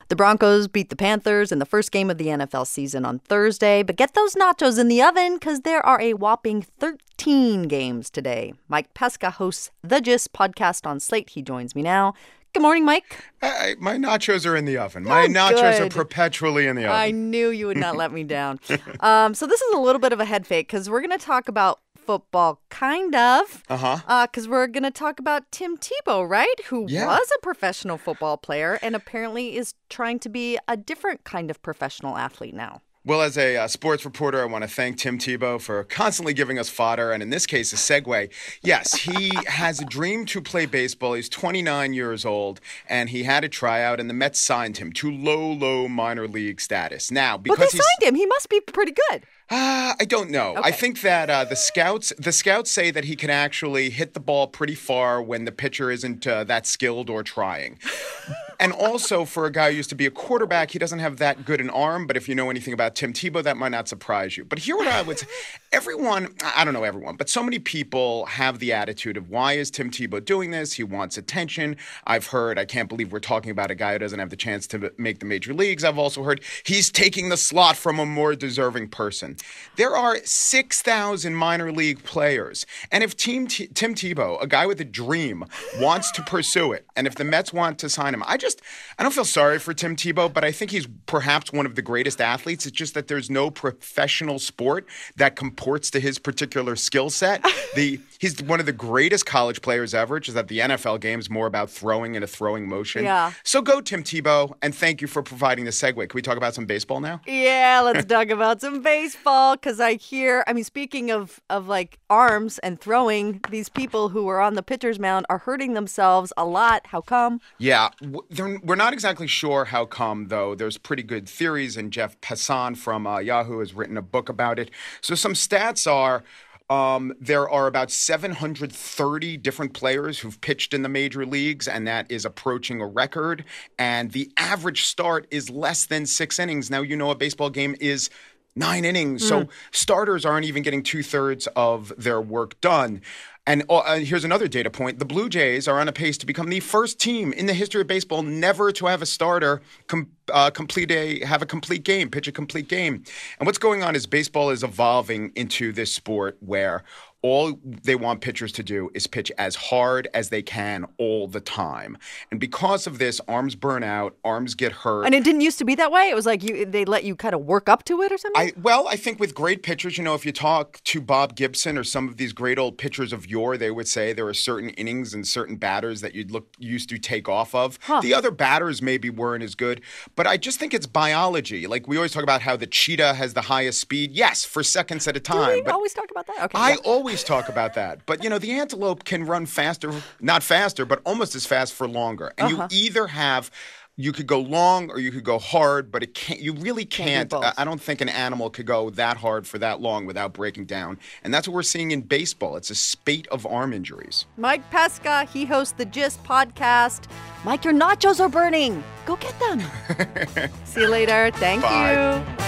The Broncos beat the Panthers in the first game of the NFL season on Thursday. But get those nachos in the oven because there are a whopping 13 games today. Mike Pesca hosts the Gist podcast on Slate. He joins me now. Good morning, Mike. My nachos are in the oven. My nachos are perpetually in the oven. I knew you would not let me down. So this is a little bit of a head fake because we're going to talk about football, kind of. Because we're going to talk about Tim Tebow, right? Who was a professional football player and apparently is trying to be a different kind of professional athlete now. Well, as a sports reporter, I want to thank Tim Tebow for constantly giving us fodder, and in this case, a segue. Yes, he has a dream to play baseball. He's 29 years old, and he had a tryout, and the Mets signed him to low minor league status. Now, because but they signed him. He must be pretty good. I don't know. Okay. I think that the scouts say that he can actually hit the ball pretty far when the pitcher isn't that skilled or trying. And also, for a guy who used to be a quarterback, he doesn't have that good an arm. But if you know anything about Tim Tebow, that might not surprise you. But here what I would say, I don't know everyone, but so many people have the attitude of, why is Tim Tebow doing this? He wants attention. I've heard, I can't believe we're talking about a guy who doesn't have the chance to make the major leagues. I've also heard he's taking the slot from a more deserving person. There are 6,000 minor league players. And if Tim Tebow, a guy with a dream, wants to pursue it, and if the Mets want to sign him, I don't feel sorry for Tim Tebow, but I think he's perhaps one of the greatest athletes. It's just that there's no professional sport that comports to his particular skill set. He's one of the greatest college players ever, just that the NFL game is more about throwing in a throwing motion. Yeah. So go, Tim Tebow, and thank you for providing the segue. Can we talk about some baseball now? Yeah, let's talk about some baseball, because speaking of like arms and throwing, these people who are on the pitcher's mound are hurting themselves a lot. How come? Yeah, we're not exactly sure how come, though. There's pretty good theories, and Jeff Passan from Yahoo has written a book about it. So some stats are there are about 730 different players who've pitched in the major leagues, and that is approaching a record. And the average start is less than 6 innings. Now, a baseball game is 9 innings. So starters aren't even getting 2/3 of their work done. And here's another data point. The Blue Jays are on a pace to become the first team in the history of baseball never to have a starter have a complete game, pitch a complete game. And what's going on is baseball is evolving into this sport where all they want pitchers to do is pitch as hard as they can all the time. And because of this, arms burn out, arms get hurt. And it didn't used to be that way? It was like they let you kind of work up to it or something? I think with great pitchers, if you talk to Bob Gibson or some of these great old pitchers of yore, they would say there are certain innings and certain batters that used to take off of. The other batters maybe weren't as good, but I just think it's biology. Like we always talk about how the cheetah has the highest speed. Yes, for seconds at a time. Do we always talk about that? Okay. I always talk about that. But, the antelope can run faster, not faster, but almost as fast for longer. And you could go long or you could go hard, but you really can't. I don't think an animal could go that hard for that long without breaking down. And that's what we're seeing in baseball. It's a spate of arm injuries. Mike Pesca, he hosts the Gist podcast. Mike, your nachos are burning. Go get them. See you later. Thank Bye. you.